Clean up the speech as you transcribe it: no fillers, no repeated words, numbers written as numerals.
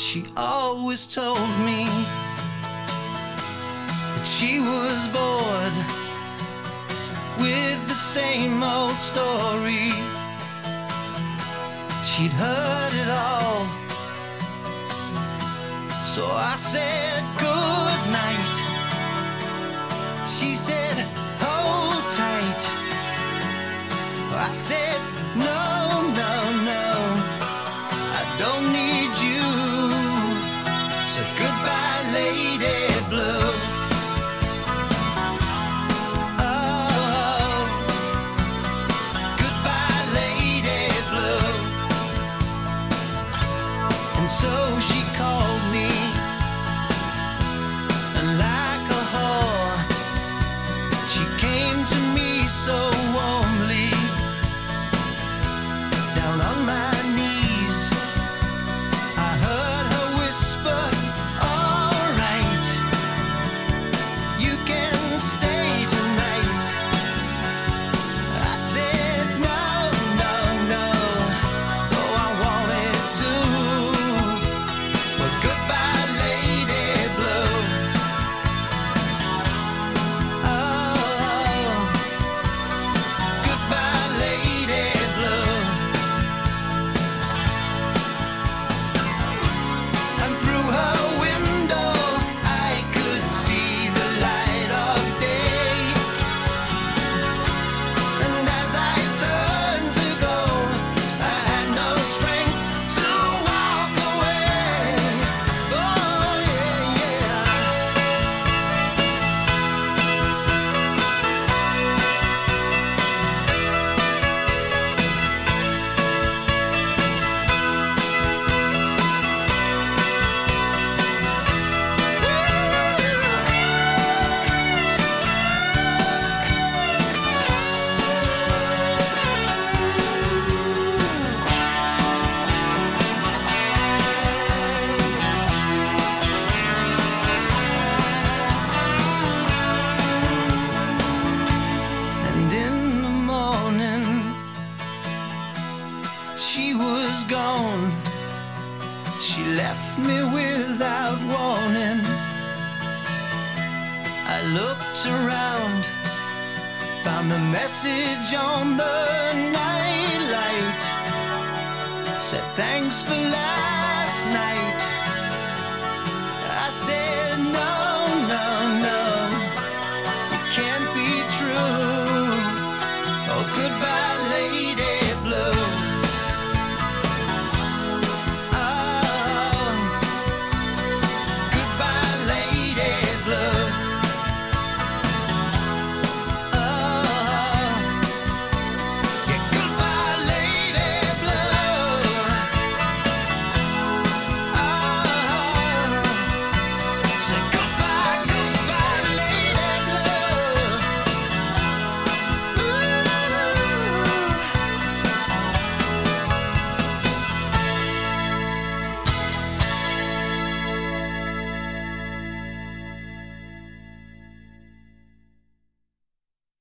She always told me that she was bored with the same old story. She'd heard it all. So I said good night. She said hold tight. I said no, no, no, I don't need you. So goodbye, Lady Blue. Oh, goodbye, Lady Blue. And so she called me, and like a whore, she came to me so warmly. Down on my knees, I heard her whisper, all right, you can stay tonight. I said no, no, no, though I wanted to. Well, goodbye, Lady Blue. Oh, goodbye, Lady Blue. And through her window I could see the light of day. And as I turned to go, I had no strength to walk away. Oh yeah, yeah. And in the morning, she was gone. She left me without warning. I looked around, found the message on the nightlight. Said thanks for last night. I said